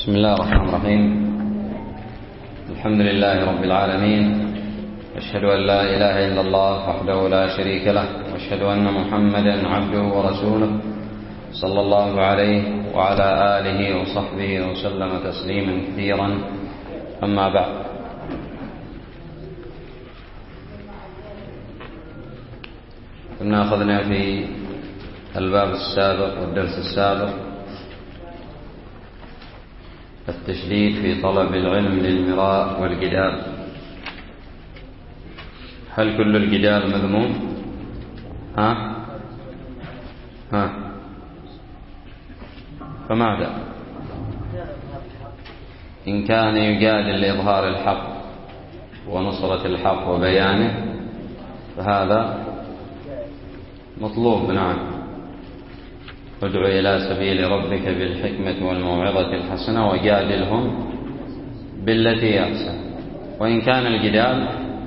بسم الله الرحمن الرحيم. الحمد لله رب العالمين، أشهد أن لا إله إلا الله وحده لا شريك له، وأشهد أن محمدا عبده ورسوله صلى الله عليه وعلى آله وصحبه وسلم تسليما كثيرا. أما بعد، كنا أخذنا في الباب السابق والدرس السابق التشديد في طلب العلم للمراء والجدال. هل كل الجدال مذموم؟ فماذا إن كان يجادل لإظهار الحق ونصرة الحق وبيانه فهذا مطلوب. نعم، ادع إلى سبيل ربك بالحكمة والموعظة الحسنة وجادلهم بالتي هي أحسن. وإن كان الجدال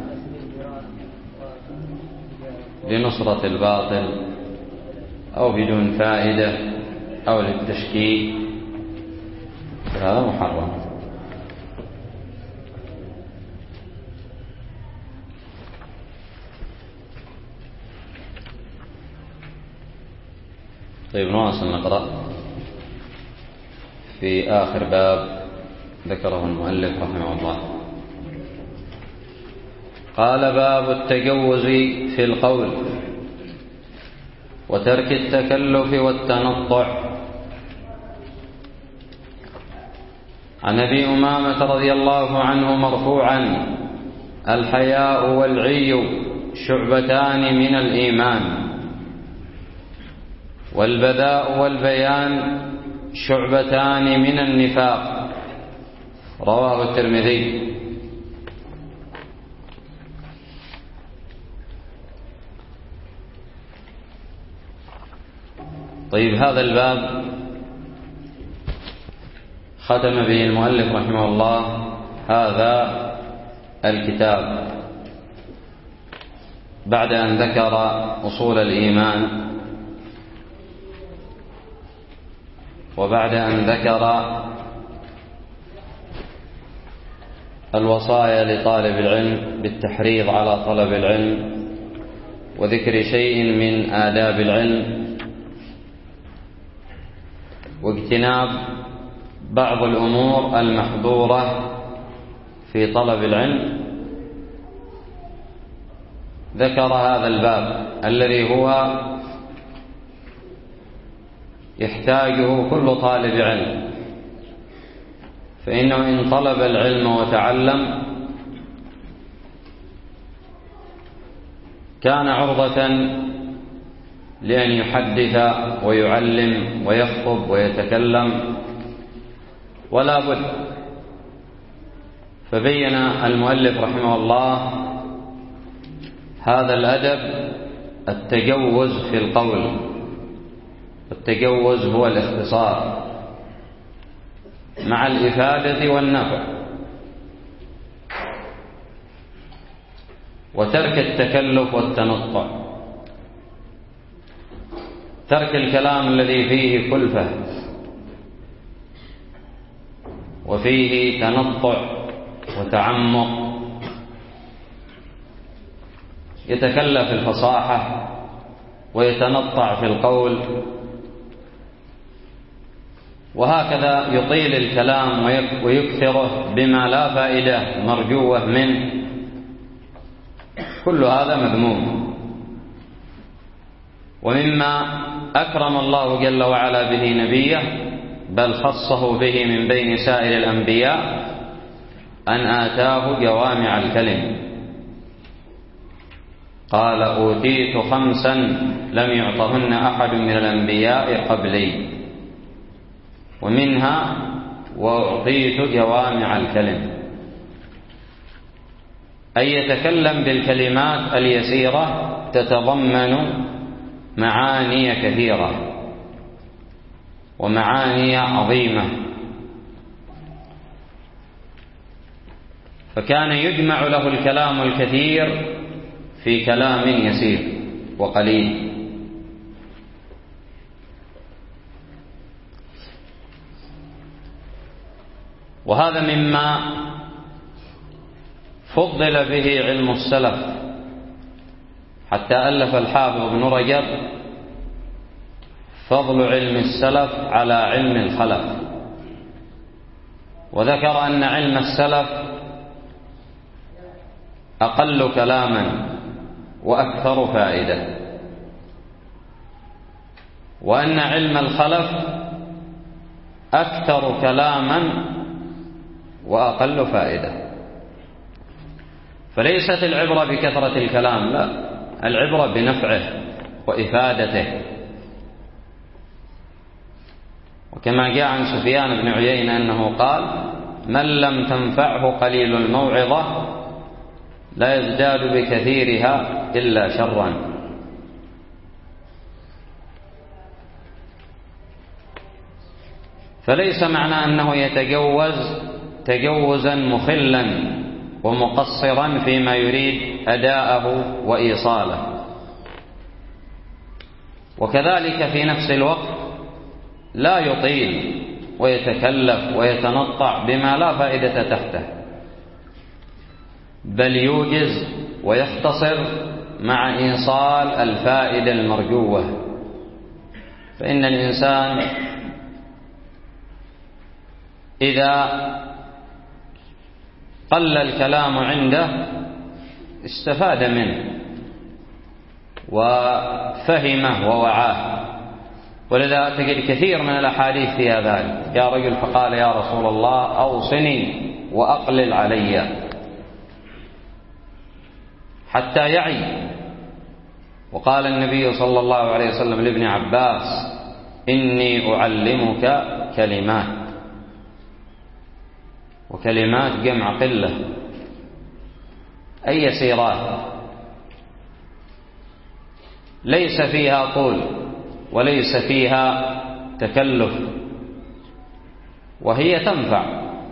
لنصرة الباطل أو بدون فائدة أو للتشكيك فهذا محرم. طيب، نواصل نقرأ في آخر باب ذكره المؤلف رحمه الله. قال: باب التجوز في القول وترك التكلف والتنطع. عن أبي أمامة رضي الله عنه مرفوعا: الحياء والعي شعبتان من الإيمان، والبذاء والبيان شعبتان من النفاق. رواه الترمذي. طيب، هذا الباب ختم به المؤلف رحمه الله هذا الكتاب بعد أن ذكر أصول الإيمان، وبعد أن ذكر الوصايا لطالب العلم بالتحريض على طلب العلم، وذكر شيء من آداب العلم، واجتناب بعض الأمور المحظورة في طلب العلم، ذكر هذا الباب الذي هو يحتاجه كل طالب علم. فإنه إن طلب العلم وتعلم كان عرضة لأن يحدث ويعلم ويخطب ويتكلم، ولا بد. فبين المؤلف رحمه الله هذا الأدب التجوز في القول. التجوز هو الاختصار مع الإفادة والنفع، وترك التكلف والتنطع، ترك الكلام الذي فيه كلفة وفيه تنطع وتعمق، يتكلف الفصاحة ويتنطع في القول، وهكذا يطيل الكلام ويكثره بما لا فائدة مرجوة منه. كل هذا مذموم. ومما أكرم الله جل وعلا به نبيه، بل خصه به من بين سائر الأنبياء، أن آتاه جوامع الكلم. قال: أوتيت 5 لم يعطهن أحد من الأنبياء قبلي، ومنها وأعطيت جوامع الكلم، أي يتكلم بالكلمات اليسيرة تتضمن معاني كثيرة ومعاني عظيمة. فكان يجمع له الكلام الكثير في كلام يسير وقليل. وهذا مما فضل به علم السلف، حتى ألف الحافظ ابن رجب فضل علم السلف على علم الخلف، وذكر أن علم السلف أقل كلاما وأكثر فائدة، وأن علم الخلف أكثر كلاما وأقل فائدة. فليست العبرة بكثرة الكلام، لا، العبرة بنفعه وإفادته. وكما جاء عن سفيان بن عيينة أنه قال: من لم تنفعه قليل الموعظة لا يزداد بكثيرها إلا شرا. فليس معنى أنه يتجوز تجوزا مخلا ومقصرا فيما يريد أداءه وإيصاله، وكذلك في نفس الوقت لا يطيل ويتكلف ويتنطع بما لا فائدة تحته، بل يوجز ويختصر مع إيصال الفائدة المرجوة. فإن الإنسان إذا قل الكلام عنده استفاد منه وفهمه ووعاه. ولذا تجد كثير من الأحاديث فيها ذلك. يا رجل فقال: يا رسول الله أوصني وأقلل علي، حتى يعي. وقال النبي صلى الله عليه وسلم لابن عباس: إني أعلمك كلمات. وكلمات جمع قلة أي يسيرات، ليس فيها طول وليس فيها تكلف، وهي تنفع.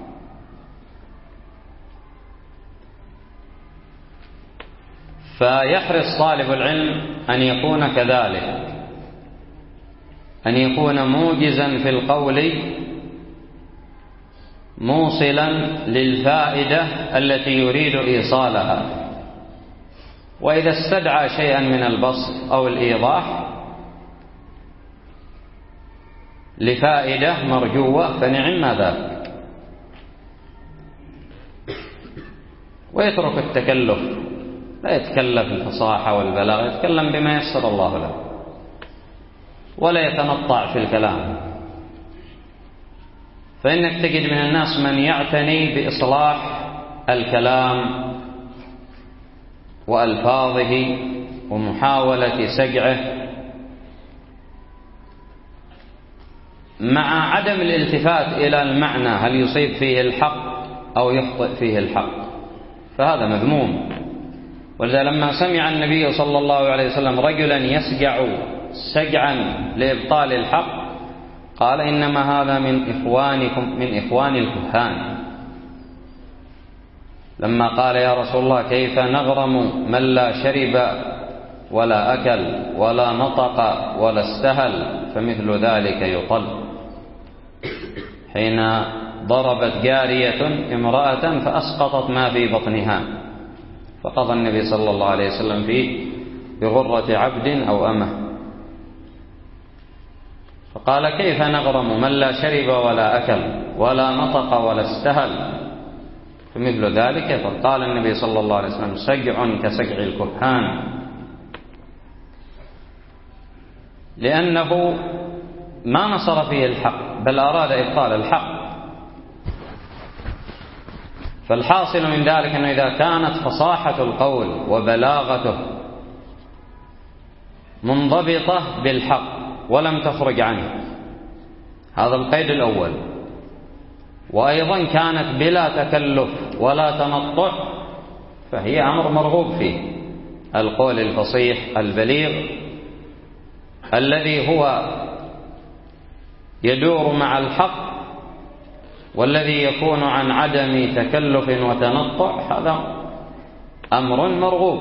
فيحرص طالب العلم أن يكون كذلك، أن يكون موجزا في القول موصلا للفائدة التي يريد إيصالها. وإذا استدعى شيئا من البسط أو الإيضاح لفائدة مرجوة فنعم ذلك، ويترك التكلف، لا يتكلف الفصاحة والبلاغة، يتكلم بما يسر الله له، ولا يتنطع في الكلام. فإنك تجد من الناس من يعتني بإصلاح الكلام وألفاظه ومحاولة سجعه مع عدم الالتفات إلى المعنى، هل يصيب فيه الحق أو يخطئ فيه الحق، فهذا مذموم. ولذا لما سمع النبي صلى الله عليه وسلم رجلا يسجع سجعا لإبطال الحق قال: إنما هذا من إخوانكم، من إخوان الكهان. لما قال: يا رسول الله كيف نغرم من لا شرب ولا أكل ولا نطق ولا استهل، فمثل ذلك يطل. حين ضربت جارية امرأة فأسقطت ما في بطنها، فقضى النبي صلى الله عليه وسلم فيه بغرة عبد أو أمه. فقال: كيف نغرم من لا شرب ولا أكل ولا نطق ولا استهل، فمثل ذلك. فقال النبي صلى الله عليه وسلم: سجع كسجع الكهان، لأنه ما نصر فيه الحق بل أراد إبطال الحق. فالحاصل من ذلك أنه إذا كانت فصاحة القول وبلاغته منضبطة بالحق ولم تخرج عنه، هذا القيد الأول، وأيضا كانت بلا تكلف ولا تنطع، فهي أمر مرغوب فيه. القول الفصيح البليغ الذي هو يدور مع الحق والذي يكون عن عدم تكلف وتنطع، هذا أمر مرغوب.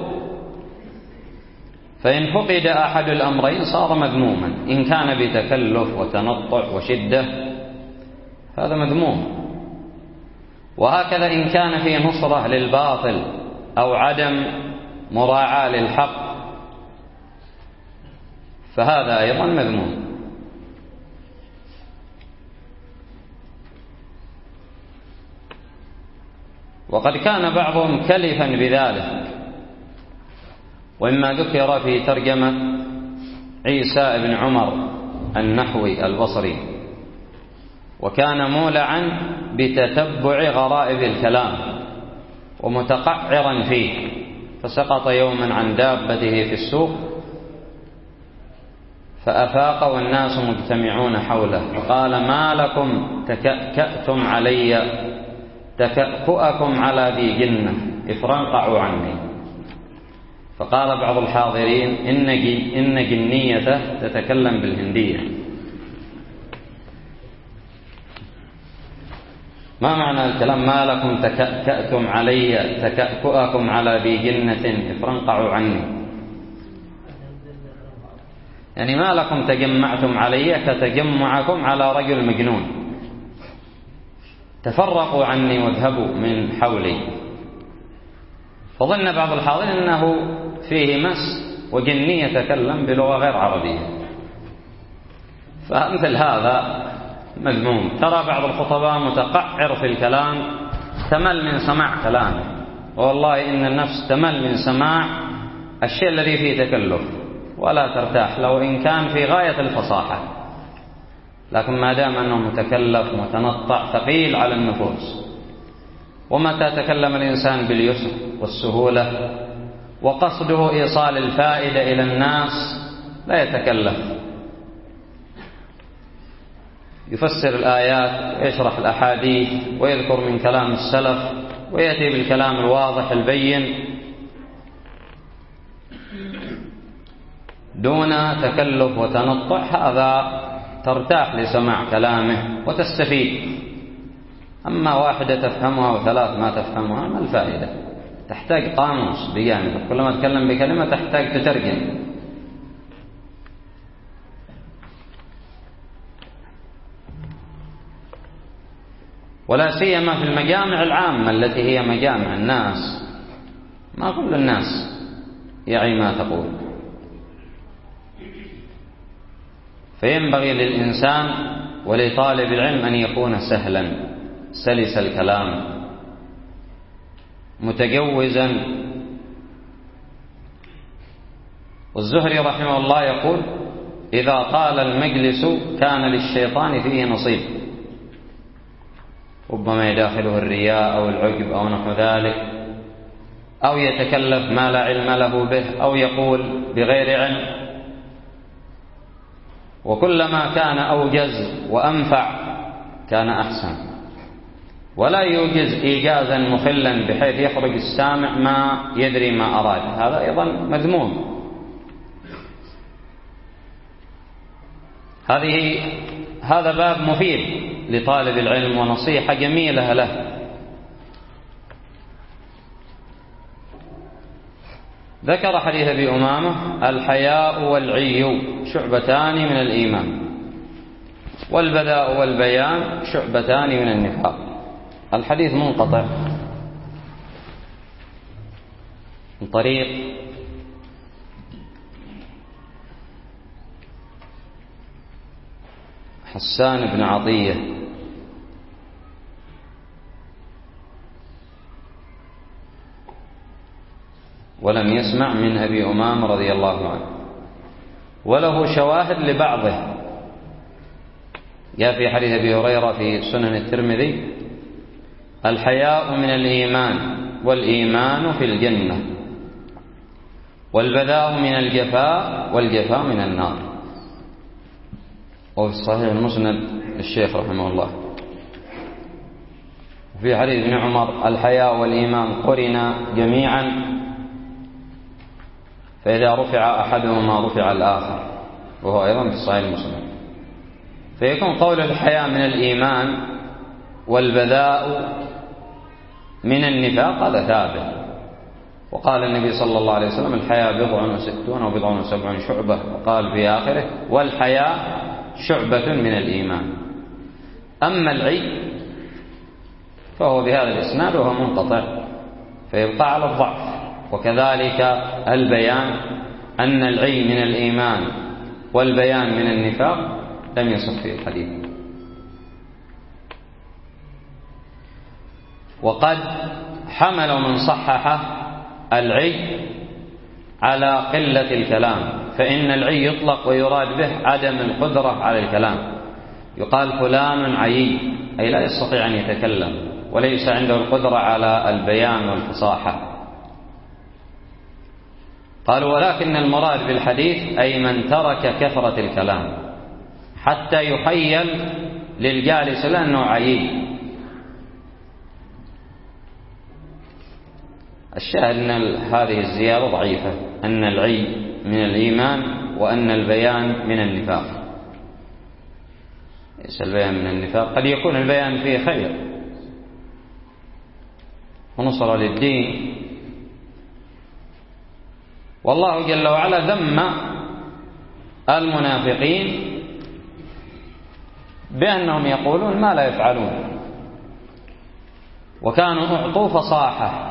فإن فقد أحد الأمرين صار مذموما، إن كان بتكلف وتنطع وشدة هذا مذموم. وهكذا إن كان فيه نصرة للباطل أو عدم مراعاة للحق فهذا أيضا مذموم. وقد كان بعضهم كلفا بذلك، وإما ذكر في ترجمة عيسى بن عمر النحوي البصري، وكان مولعا بتتبع غرائب الكلام ومتقعرا فيه، فسقط يوما عن دابته في السوق فأفاق والناس مجتمعون حوله، فقال: ما لكم تكأكأتم علي تكأكؤكم على ذي جنة، افرنقعوا عني. فقال بعض الحاضرين: إن جنيته تتكلم بالهندية. ما معنى الكلام ما لكم تكأكأتم علي تكأكؤكم على ذي جنة افرنقعوا عني؟ يعني ما لكم تجمعتم علي كتجمعكم على رجل مجنون، تفرقوا عني واذهبوا من حولي. فظن بعض الحاضرين أنه فيه مس وجني يتكلم بلغة غير عربية، فمثل هذا مذموم. ترى بعض الخطباء متقعر في الكلام، تمل من سماع كلامه، والله إن النفس تمل من سماع الشيء الذي فيه تكلف ولا ترتاح لو إن كان في غاية الفصاحة، لكن ما دام أنه متكلف متنطع ثقيل على النفوس. ومتى تكلم الإنسان باليسر والسهولة وقصده إيصال الفائدة إلى الناس لا يتكلف، يفسر الآيات ويشرح الأحاديث ويذكر من كلام السلف ويأتي بالكلام الواضح البين دون تكلف وتنطع، هذا ترتاح لسماع كلامه وتستفيد. أما واحدة تفهمها وثلاث ما تفهمها ما الفائدة؟ تحتاج قاموس بجانبك، كلما تكلم بكلمة تحتاج تترجم. ولا سيما في المجامع العامة التي هي مجامع الناس، ما كل الناس يعي ما تقول. فينبغي للإنسان ولطالب العلم أن يكون سهلا سلس الكلام متجوزا. والزهري رحمه الله يقول: إذا طال المجلس كان للشيطان فيه نصيب، ربما يداخله الرياء أو العجب أو نحو ذلك، أو يتكلف ما لا علم له به، أو يقول بغير علم. وكلما كان أوجز وأنفع كان أحسن، ولا يوجز إيجازا مخلا بحيث يخرج السامع ما يدري ما أراد، هذا أيضا مذموم. هذا باب مفيد لطالب العلم ونصيحة جميلة له. ذكر حديث أبي أمامة: الحياء والعي شعبتان من الإيمان، والبذاء والبيان شعبتان من النفاق. الحديث منقطع من طريق حسان بن عطية ولم يسمع من أبي أمامة رضي الله عنه، وله شواهد لبعضه. جاء في حديث أبي هريرة في سنن الترمذي: الحياء من الإيمان، والإيمان في الجنة، والبذاء من الجفاء، والجفاء من النار. وفي الصحيح المسند للشيخ رحمه الله في حديث ابن عمر: الحياء والإيمان قرنا جميعا، فإذا رفع أحدهما رفع الآخر، وهو أيضا في الصحيح المسلم. فيكون قول الحياء من الإيمان والبذاء من النفاق هذا ثابت. وقال النبي صلى الله عليه وسلم: الحياء 60 أو 70 شعبة، وقال في آخره: والحياء شعبة من الإيمان. أما العي فهو بهذا الإسناد وهو منقطع فيبقى على الضعف. وكذلك البيان أن العي من الإيمان والبيان من النفاق لم يصح في الحديث. وقد حملوا من صححه العي على قلة الكلام، فإن العي يطلق ويراد به عدم القدرة على الكلام، يقال فلان عيي أي لا يستطيع أن يتكلم وليس عنده القدرة على البيان والفصاحة. قالوا ولكن المراد بالحديث أي من ترك كثرة الكلام حتى يخيل للجالس لأنه عيي. الشاهد أن هذه الزيادة ضعيفة، أن العي من الإيمان وأن البيان من النفاق. ليس البيان من النفاق، قد يكون البيان فيه خير ونصر للدين، والله جل وعلا ذم المنافقين بأنهم يقولون ما لا يفعلون، وكانوا أعطوا فصاحة.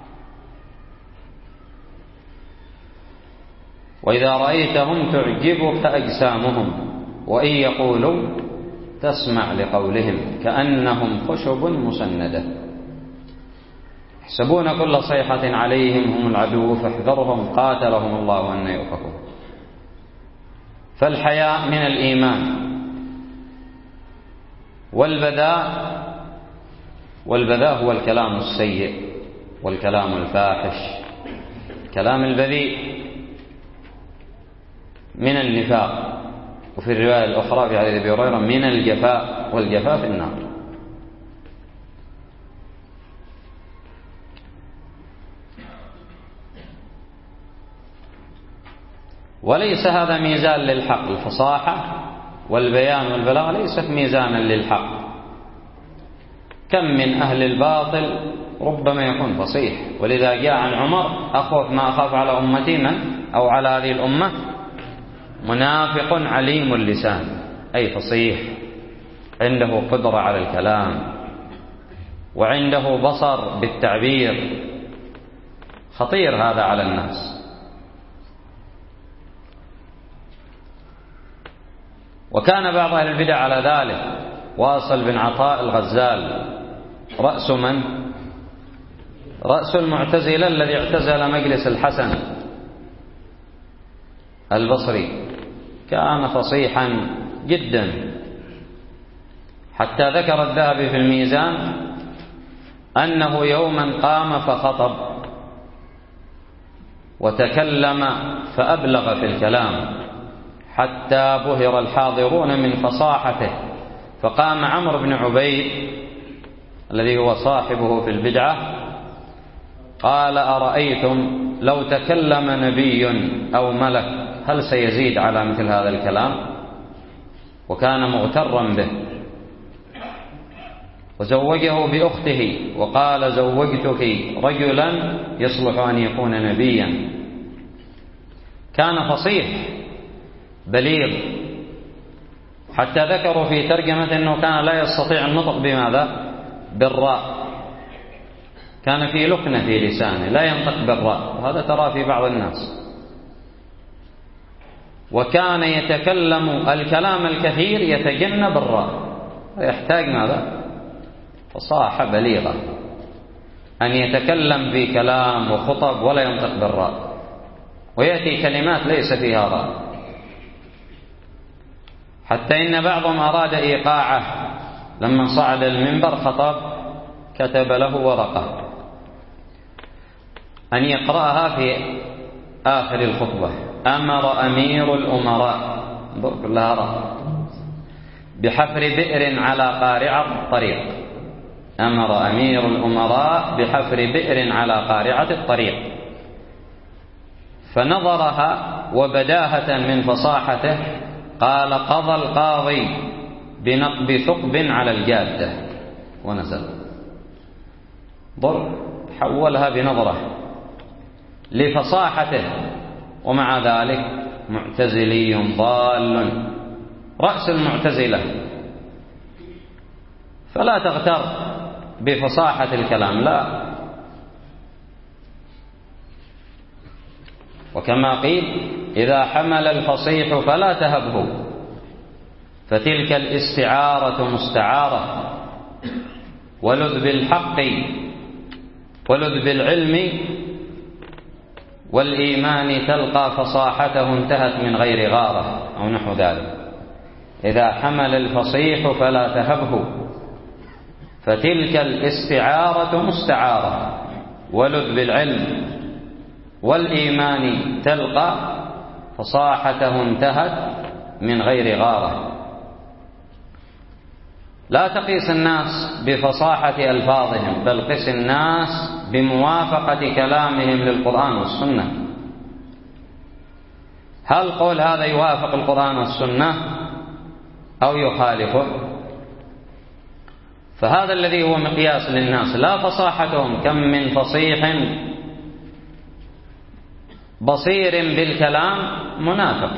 وإذا رأيتهم تعجبك أجسامهم وإن يقولوا تسمع لقولهم كأنهم خشب مسندة يحسبون كل صيحة عليهم هم العدو فاحذرهم قاتلهم الله أن يؤفكون. فالحياء من الإيمان، والبذاء هو الكلام السيء والكلام الفاحش. الكلام البذيء من النفاق، وفي الرواية الأخرى في حديث أبي هريرة من الجفاء، والجفاء في النار. وليس هذا ميزان للحق، الفصاحة والبيان والبلاغة ليست ميزانا للحق. كم من أهل الباطل ربما يكون فصيح، ولذا جاء عن عمر أخوف ما أخاف على أمتي من أو على هذه الأمة منافق عليم اللسان، أي فصيح عنده قدرة على الكلام وعنده بصر بالتعبير. خطير هذا على الناس. وكان بعض أهل البدع على ذلك. واصل بن عطاء الغزال رأس من؟ رأس المعتزلة الذي اعتزل مجلس الحسن البصري، كان فصيحا جدا، حتى ذكر الذهبي في الميزان أنه يوما قام فخطب وتكلم فأبلغ في الكلام حتى بهر الحاضرون من فصاحته. فقام عمرو بن عبيد الذي هو صاحبه في البدعة قال أرأيتم لو تكلم نبي أو ملك هل سيزيد على مثل هذا الكلام؟ وكان مغترا به. وزوجه بأخته وقال زوجتك رجلا يصلح أن يكون نبيا. كان فصيح بليغ، حتى ذكروا في ترجمة أنه كان لا يستطيع النطق بماذا؟ بالراء، كان في لكنة في لسانه لا ينطق بالراء، وهذا ترى في بعض الناس. وكان يتكلم الكلام الكثير يتجنب الراء، يحتاج ماذا؟ فصاحة بليغة أن يتكلم في كلام وخطب ولا ينطق بالراء، ويأتي كلمات ليس فيها راء، حتى إن بعضهم أراد إيقاعه لما صعد المنبر خطب كتب له ورقة أن يقرأها في آخر الخطبة: أمر أمير الأمراء بحفر بئر على قارعة الطريق. أمر أمير الأمراء بحفر بئر على قارعة الطريق. فنظرها وبداهة من فصاحته قال: قضى القاضي بنقب ثقب على الجادة، ونزل. حولها بنظرة لفصاحته، ومع ذلك معتزلي ضال رأس المعتزلة. فلا تغتر بفصاحة الكلام، لا. وكما قيل: إذا حمل الفصيح فلا تهبه، فتلك الاستعارة مستعارة. ولذ بالحق ولذ بالعلم والإيمان تلقى فصاحته انتهت من غير غارة، أو نحو ذلك. إذا حمل الفصيح فلا تهبه، فتلك الاستعارة مستعارة. ولذ بالعلم والإيمان تلقى فصاحته انتهت من غير غارة. لا تقيس الناس بفصاحة ألفاظهم، بل قس الناس بموافقة كلامهم للقرآن والسنة. هل قول هذا يوافق القرآن والسنة أو يخالفه؟ فهذا الذي هو مقياس للناس، لا فصاحتهم. كم من فصيح بصير بالكلام منافق.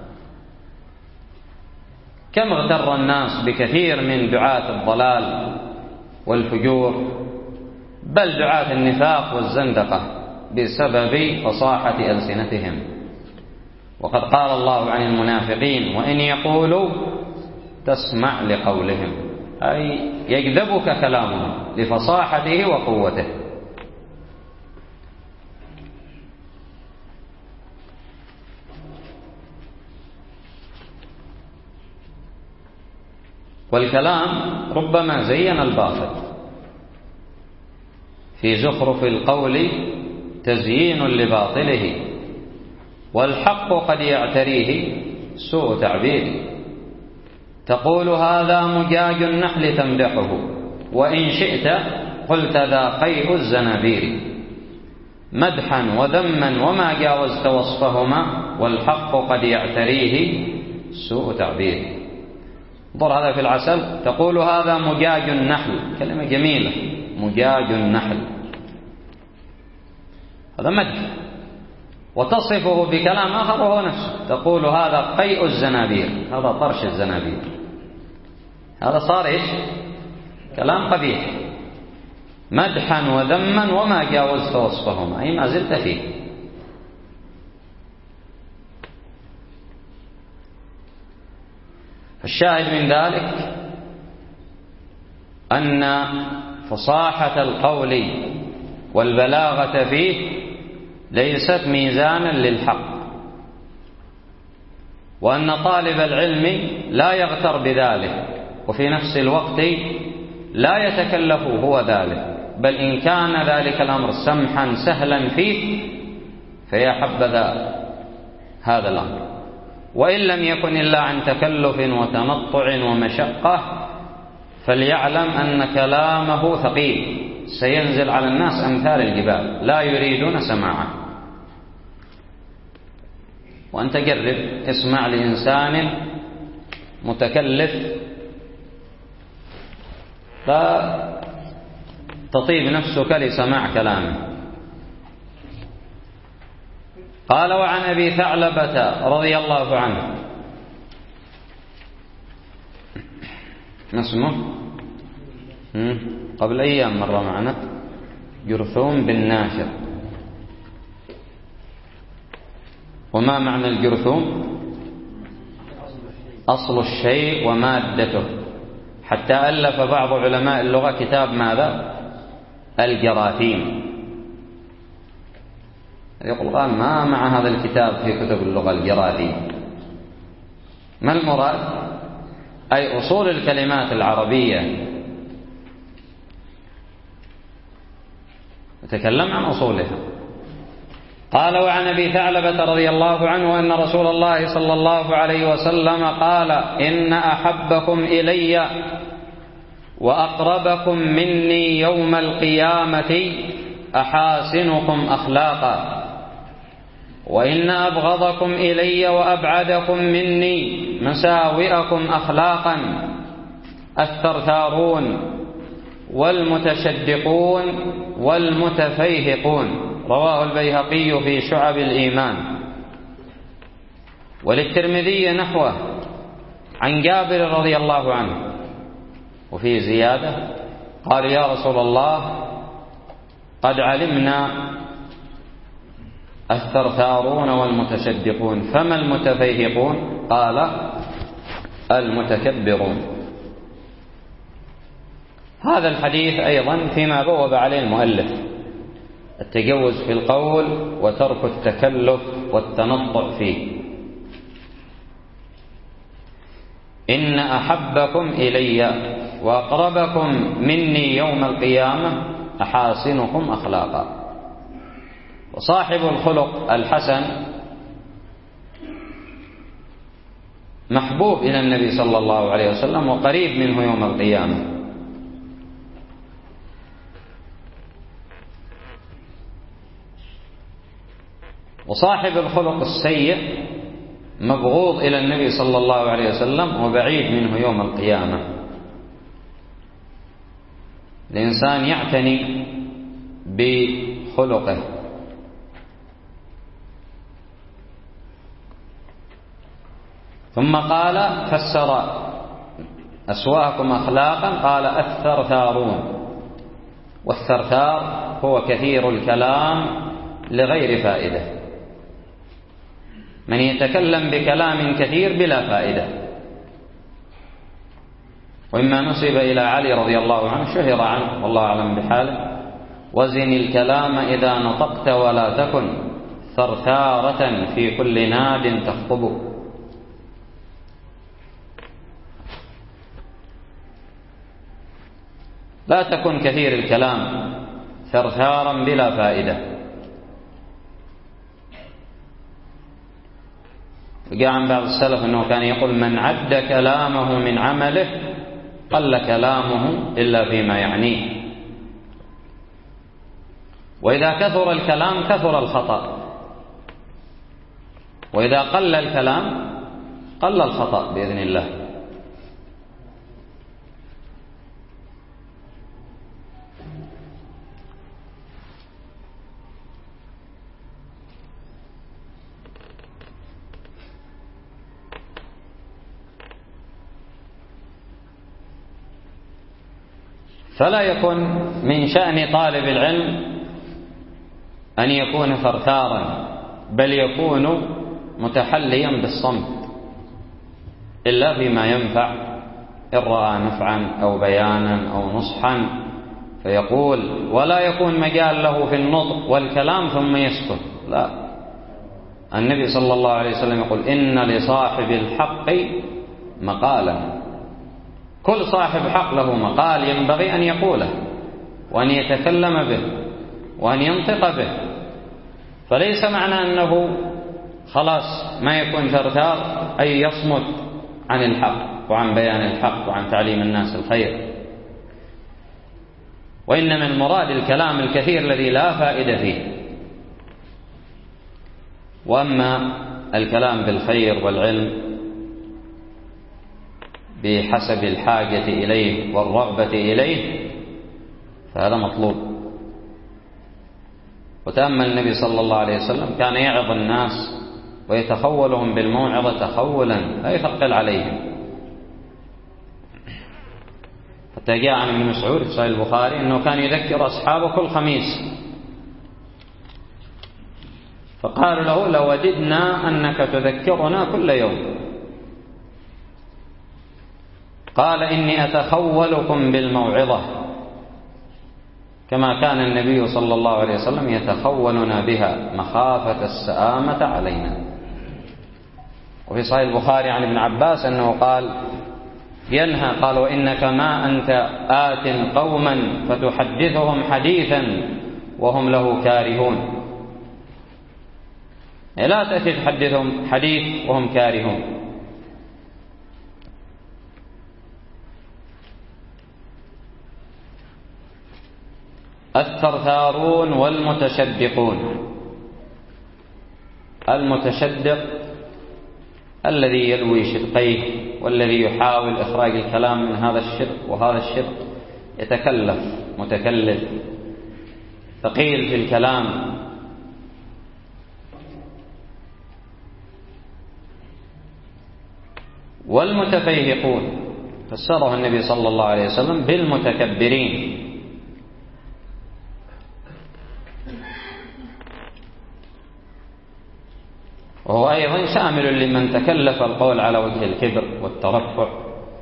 كم اغتر الناس بكثير من دعاة الضلال والفجور، بل دعاة النفاق والزندقة، بسبب فصاحة ألسنتهم. وقد قال الله عن المنافقين: وإن يقولوا تسمع لقولهم، أي يجذبك كلامهم لفصاحته وقوته. والكلام ربما زين الباطل، في زخرف القول تزيين لباطله، والحق قد يعتريه سوء تعبير. تقول هذا مجاج النحل تمدحه، وإن شئت قلت ذا قيء الزنابير. مدحا وذما وما جاوزت وصفهما، والحق قد يعتريه سوء تعبير. انظر هذا في العسل: تقول هذا مجاج النحل، كلمة جميلة، مجاج النحل، هذا مدح. وتصفه بكلام آخر وهو نفسه، تقول هذا قيء الزنابير، هذا طرش الزنابير. هذا صار إيش؟ كلام قبيح. مدحا وذما وما جاوزت وصفهما، أي ما زلت فيه. الشاهد من ذلك أن فصاحة القول والبلاغة فيه ليست ميزانا للحق، وأن طالب العلم لا يغتر بذلك، وفي نفس الوقت لا يتكلف هو ذلك، بل إن كان ذلك الأمر سمحا سهلا فيه فيا حبذا هذا الأمر، وإن لم يكن إلا عن تكلف وتنطع ومشقة فليعلم أن كلامه ثقيل، سينزل على الناس أمثال الجبال لا يريدون سماعه. وأنت جرب اسمع لإنسان متكلف فتطيب نفسك لسماع كلامه. قال: وعن أبي ثعلبة رضي الله عنه، ما اسمه؟ قبل أيام مر معنا، جرثوم بن ناشر. وما معنى الجرثوم؟ أصل الشيء ومادته، حتى ألف بعض علماء اللغة كتاب ماذا؟ الجراثيم. يقول قال: ما مع هذا الكتاب في كتب اللغة الجراثيم؟ ما المراد؟ أي أصول الكلمات العربية، نتكلم عن أصولها. قال: وعن أبي ثعلبة رضي الله عنه أن رسول الله صلى الله عليه وسلم قال: إن أحبكم إلي وأقربكم مني يوم القيامة أحاسنكم أخلاقا، وإن أبغضكم إلي وأبعدكم مني مساوئكم أخلاقا، الثرثارون والمتشدقون والمتفيهقون. رواه البيهقي في شعب الإيمان. وللترمذي نحوه عن جابر رضي الله عنه، وفيه زيادة: قالوا يا رسول الله قد علمنا الثرثارون والمتشدقون، فما المتفيهقون؟ قال المتكبرون. هذا الحديث أيضا فيما بوب عليه المؤلف: التجوز في القول وترك التكلف والتنطع فيه. إن أحبكم إلي وأقربكم مني يوم القيامة أحاسنكم أخلاقا. وصاحب الخلق الحسن محبوب إلى النبي صلى الله عليه وسلم وقريب منه يوم القيامة. وصاحب الخلق السيء مبغوض إلى النبي صلى الله عليه وسلم وبعيد منه يوم القيامة. الإنسان يعتني بخلقه. ثم قال فسر أسواءكم أخلاقا، قال الثرثارون. والثرثار هو كثير الكلام لغير فائدة، من يتكلم بكلام كثير بلا فائدة. وإما نسب إلى علي رضي الله عنه شهر عنه والله أعلم بحاله: وزن الكلام إذا نطقت ولا تكن ثرثارة في كل ناد تخطب. لا تكن كثير الكلام ثرثارا بلا فائدة. جاء عن بعض السلف أنه كان يقول: من عد كلامه من عمله قل كلامه إلا فيما يعنيه. وإذا كثر الكلام كثر الخطأ، وإذا قل الكلام قل الخطأ بإذن الله. فلا يكن من شأن طالب العلم أن يكون ثرثارا، بل يكون متحليا بالصمت إلا فيما ينفع، إن رأى نفعا أو بيانا أو نصحا فيقول، ولا يكون مجال له في النطق والكلام ثم يسكت. لا، النبي صلى الله عليه وسلم يقول: إن لصاحب الحق مقالا. كل صاحب حق له مقال ينبغي أن يقوله وأن يتكلم به وأن ينطق به. فليس معنى أنه خلاص ما يكون ثرثار أي يصمت عن الحق وعن بيان الحق وعن تعليم الناس الخير، وإنما المراد الكلام الكثير الذي لا فائدة فيه. وأما الكلام بالخير والعلم بحسب الحاجة إليه والرغبة إليه فهذا مطلوب. وتأمل النبي صلى الله عليه وسلم كان يعظ الناس ويتخولهم بالموعظة تخولا لا يثقل عليهم، حتى جاء عن ابن مسعود في صحيح البخاري أنه كان يذكر أصحابه كل خميس، فقالوا له: لوددنا أنك تذكرنا كل يوم. قال: إني أتخولكم بالموعظة كما كان النبي صلى الله عليه وسلم يتخولنا بها مخافة السآمة علينا. وفي صحيح البخاري عن ابن عباس أنه قال ينهى، قال: وإنك ما أنت آت قوما فتحدثهم حديثا وهم له كارهون. لا تأتي تحدثهم حديث وهم كارهون. الثرثارون والمتشدقون. المتشدق الذي يلوي شدقيه والذي يحاول إخراج الكلام من هذا الشدق وهذا الشدق، يتكلف متكلف ثقيل في الكلام. والمتفيهقون فسره النبي صلى الله عليه وسلم بالمتكبرين، وهو أيضا شامل لمن تكلف القول على وجه الكبر والترفع.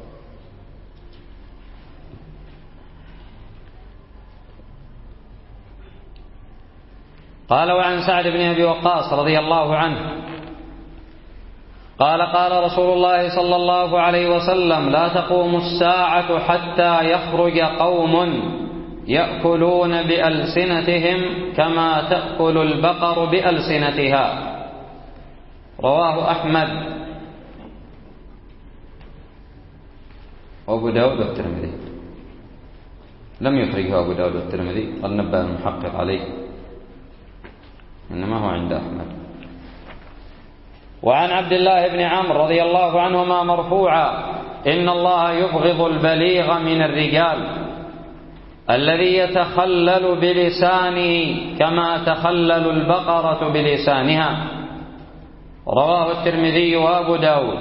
قال: وعن سعد بن أبي وقاص رضي الله عنه قال: قال رسول الله صلى الله عليه وسلم: لا تقوم الساعة حتى يخرج قوم يأكلون بألسنتهم كما تأكل البقر بألسنتها. رواه أحمد وأبو داود والترمذي. لم يخرجه أبو داود والترمذي، قد نبه المحقق عليه، إنما هو عند أحمد. وعن عبد الله بن عمرو رضي الله عنهما مرفوعا: إن الله يبغض البليغ من الرجال الذي يتخلل بلسانه كما تخلل البقرة بلسانها. رواه الترمذي وأبو داود.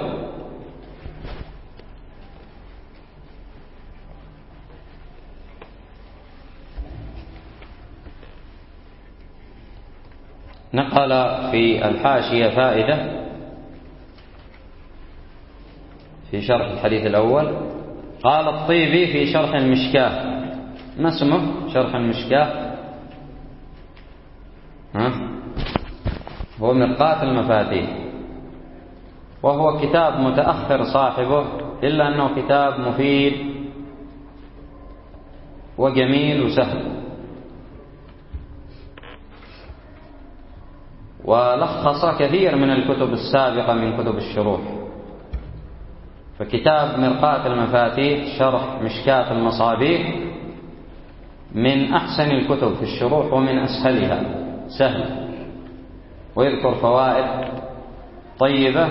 نقل في الحاشية فائدة في شرح الحديث الأول. قال الطيبي في شرح المشكاة: ما اسمه شرح المشكاة؟ هو مرقاة المفاتيح، وهو كتاب متأخر صاحبه، إلا أنه كتاب مفيد وجميل وسهل، ولخص كثير من الكتب السابقة من كتب الشروح. فكتاب مرقاة المفاتيح شرح مشكاة المصابيح من أحسن الكتب في الشروح ومن أسهلها، سهل ويذكر فوائد طيبة،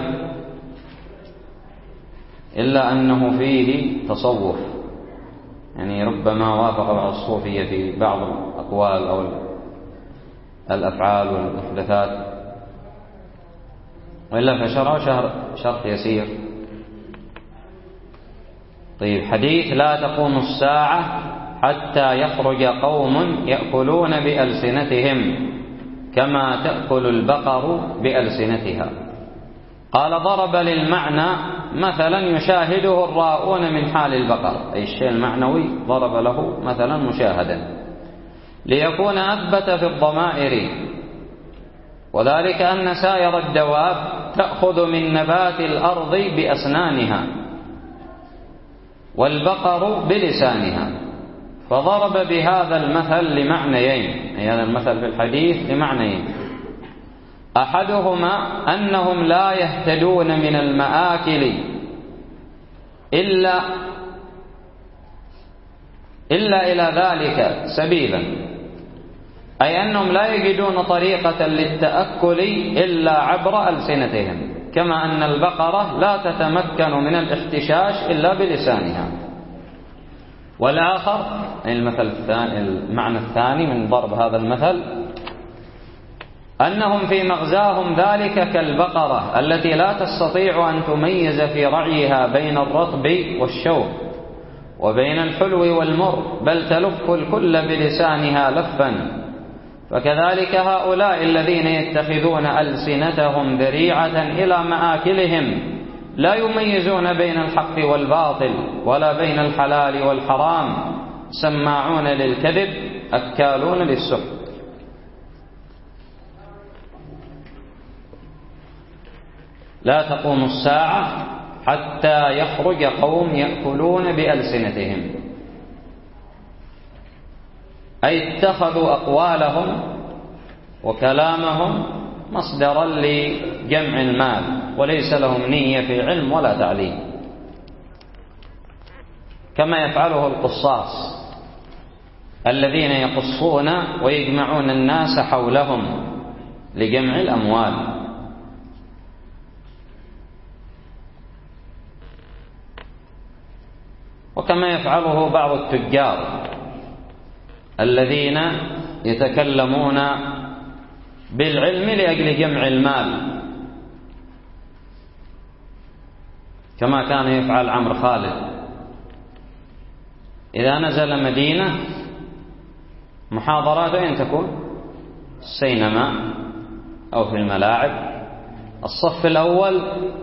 إلا أنه فيه تصوف، يعني ربما وافق بعض الصوفية في بعض الأقوال أو الأفعال والمحدثات، وإلا فشرعه شرح يسير. طيب، حديث: لا تقوم الساعة حتى يخرج قوم يأكلون بألسنتهم كما تأكل البقر بألسنتها. قال: ضرب للمعنى مثلا يشاهده الراؤون من حال البقر، أي الشيء المعنوي ضرب له مثلا مشاهدا ليكون أثبت في الضمائر، وذلك أن سائر الدواب تأخذ من نبات الأرض بأسنانها والبقر بلسانها، فضرب بهذا المثل لمعنيين، أي هذا المثل في الحديث لمعنيين: أحدهما أنهم لا يهتدون من المآكل إلا إلى ذلك سبيلا، أي أنهم لا يجدون طريقة للتأكل إلا عبر ألسنتهم، كما أن البقرة لا تتمكن من الاحتشاش إلا بلسانها. والآخر، المعنى الثاني من ضرب هذا المثل، أنهم في مغزاهم ذلك كالبقرة التي لا تستطيع أن تميز في رعيها بين الرطب والشوك وبين الحلو والمر، بل تلف الكل بلسانها لفا. فكذلك هؤلاء الذين يتخذون ألسنتهم ذريعة إلى مآكلهم لا يميزون بين الحق والباطل ولا بين الحلال والحرام، سماعون للكذب أكالون للسحت. لا تقوم الساعة حتى يخرج قوم يأكلون بألسنتهم، أي اتخذوا أقوالهم وكلامهم مصدرا لجمع المال، وليس لهم نية في علم ولا تعليم، كما يفعله القصاص الذين يقصون ويجمعون الناس حولهم لجمع الأموال. وكما يفعله بعض التجار الذين يتكلمون بالعلم لأجل جمع المال، كما كان يفعل عمرو خالد إذا نزل مدينة. محاضرات أين تكون؟ السينما أو في الملاعب الصف الأول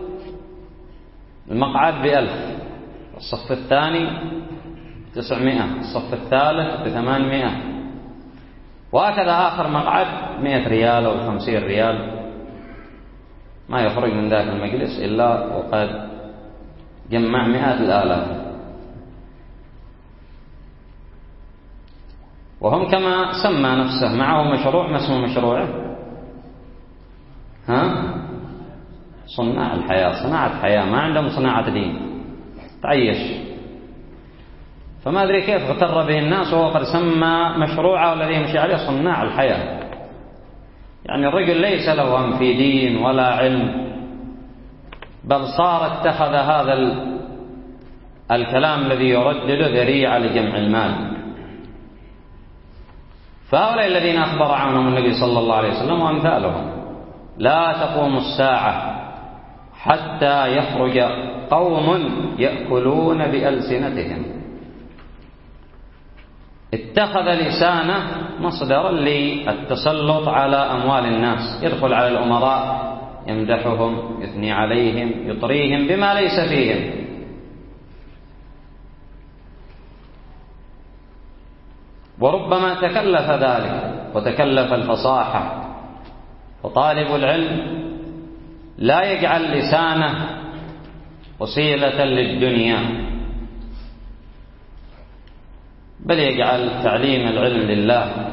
المقعد ب1000، الصف الثاني 900، الصف الثالث ب800، وهكذا آخر مقعد 100 ريال أو 50 ريال. ما يخرج من ذاك المجلس إلا وقد جمع مئات الآلاف. وهم كما سمى نفسه معه مشروع، ما اسمه مشروعه؟ صناع الحياة، صناعة حياة، ما عندهم صناعة دين، تعيش. فما أدري كيف اغتر به الناس وهو قد سمى مشروعه الذي يمشي عليه صناع الحياة. يعني الرجل ليس له هم في دين ولا علم، بل صار اتخذ هذا الكلام الذي يردده ذريعة لجمع المال. فهؤلاء الذين أخبر عنهم النبي صلى الله عليه وسلم وأمثالهم: لا تقوم الساعة حتى يخرج قوم يأكلون بألسنتهم. اتخذ لسانه مصدرا للتسلط على أموال الناس، يدخل على الأمراء يمدحهم، يثني عليهم، يطريهم بما ليس فيهم. وربما تكلف ذلك وتكلف الفصاحة. وطالب العلم لا يجعل لسانه وسيلة للدنيا، بل يجعل تعليم العلم لله.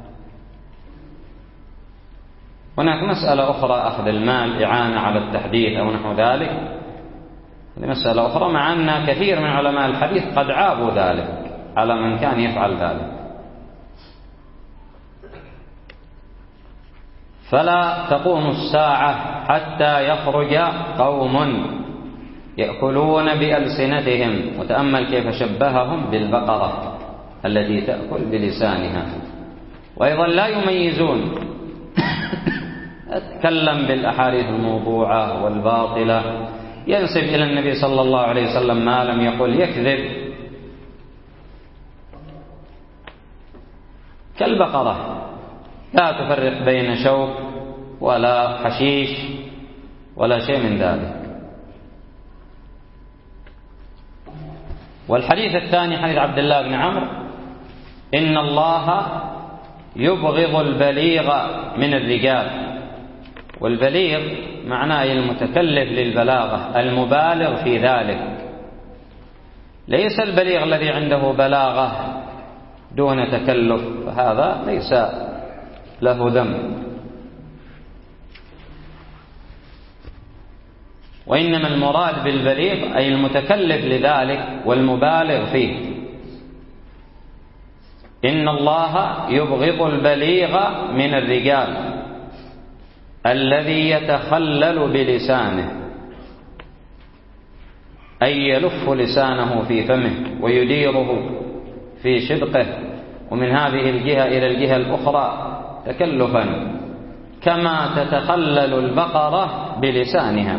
هناك مسألة أخرى، أخذ المال إعانة على التحديث أو نحو ذلك، هذه مسألة أخرى، مع أن كثير من علماء الحديث قد عابوا ذلك على من كان يفعل ذلك. فلا تقوم الساعة حتى يخرج قوم يأكلون بألسنتهم. وتأمل كيف شبههم بالبقرة التي تأكل بلسانها. وأيضا لا يميزون، أتكلم بالأحاديث الموضوعة والباطلة، ينسب إلى النبي صلى الله عليه وسلم ما لم يقل، يكذب كالبقرة، لا تفرق بين شوك ولا حشيش ولا شيء من ذلك. والحديث الثاني حديث عبد الله بن عمرو: إن الله يبغض البليغ من الرجال. والبليغ معناه المتكلف للبلاغة، المبالغ في ذلك، ليس البليغ الذي عنده بلاغة دون تكلف، فهذا ليس له ذنب. وإنما المراد بالبليغ أي المتكلف لذلك والمبالغ فيه. إن الله يبغض البليغ من الرجال الذي يتخلل بلسانه، أي يلف لسانه في فمه ويديره في شدقه ومن هذه الجهة إلى الجهة الأخرى تكلفا، كما تتخلل البقرة بلسانها.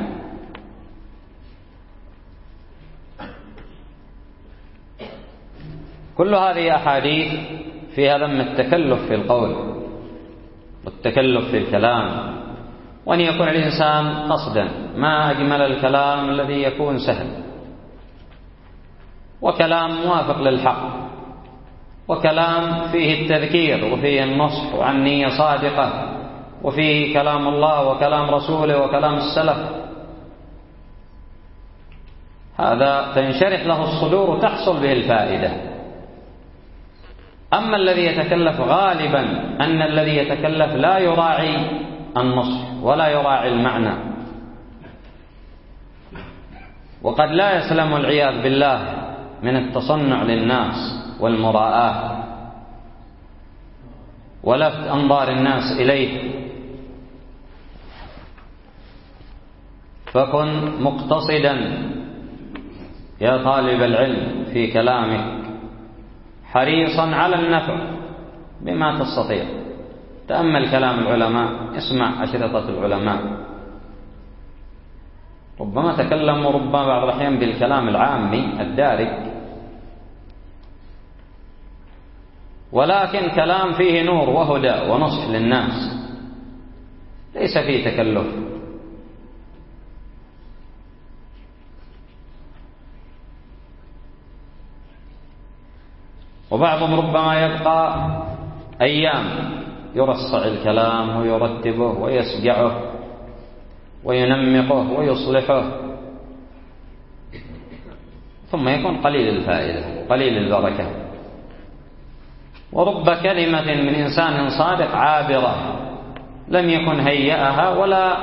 كل هذه أحاديث فيها ذم التكلف في القول والتكلف في الكلام، وأن يكون الإنسان قصدا. ما أجمل الكلام الذي يكون سهل، وكلام موافق للحق، وكلام فيه التذكير وفيه النصح وعن نية صادقة، وفيه كلام الله وكلام رسوله وكلام السلف. هذا تنشرح له الصدور وتحصل به الفائدة. أما الذي يتكلف غالبا أن الذي يتكلف لا يراعي النصح ولا يراعي المعنى، وقد لا يسلم العياذ بالله من التصنع للناس والمراءة ولفت أنظار الناس إليه. فكن مقتصدا يا طالب العلم في كلامك، حريصا على النفع بما تستطيع. تأمل كلام العلماء، اسمع أشرطة العلماء، ربما تكلموا ربما بعض الأحيان بالكلام العامي الدارج، ولكن كلام فيه نور وهدى ونصح للناس، ليس فيه تكلف. وبعضهم ربما يبقى أيام يرصع الكلام ويرتبه ويسجعه وينمقه ويصلحه، ثم يكون قليل الفائدة قليل البركة. ورب كلمة من إنسان صادق عابرة لم يكن هيئها ولا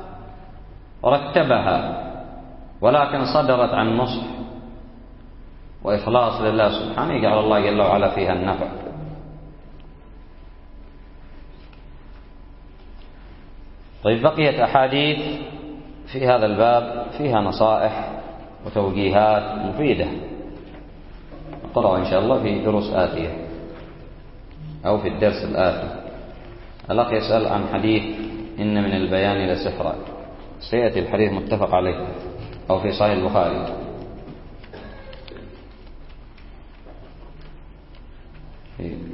رتبها، ولكن صدرت عن نصح وإخلاص لله سبحانه، يجعل الله جل وعلا فيها النفع. طيب، بقيت أحاديث في هذا الباب فيها نصائح وتوجيهات مفيدة، نقرأها إن شاء الله في دروس آتية أو في الدرس الآتي. الأخ يسأل عن حديث إن من البيان لسحرا، سيأتي الحديث متفق عليه أو في صحيح البخاري. في